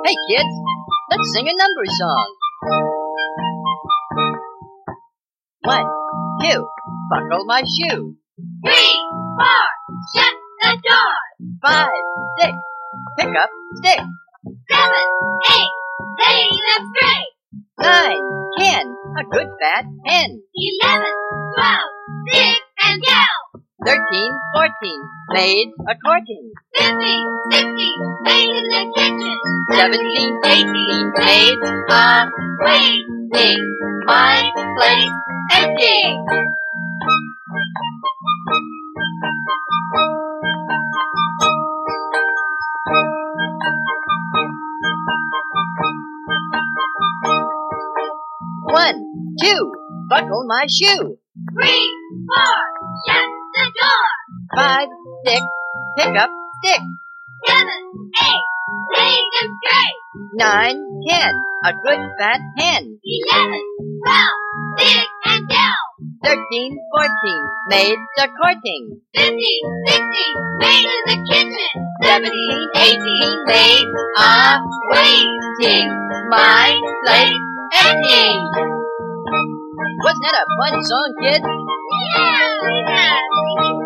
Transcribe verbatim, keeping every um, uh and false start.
Hey kids, let's sing a number song. One, two, buckle my shoe. Three, four, shut the door. Five, six, pick up stick. Seven, eight, lay them straight. Nine, ten, a good fat hen. Eleven, twelve, dig and yell. Thirteen, fourteen, maids a-courting. Fifteen, sixteen, made in the kitchen. Seventeen, eighteen, maids a-waiting. My place empty. One, two, buckle my shoe. Three, four, shut the door. Five, six, pick up stick. Seven, eight, lay them straight. Nine, ten, a good fat hen. Eleven, twelve, dig and yell. Thirteen, fourteen, maids a-courting. Fifteen, sixteen, made in the kitchen. Seventeen, eighteen, maids a-waiting. My place empty. Wasn't that a fun song, kids? Yeah, yeah.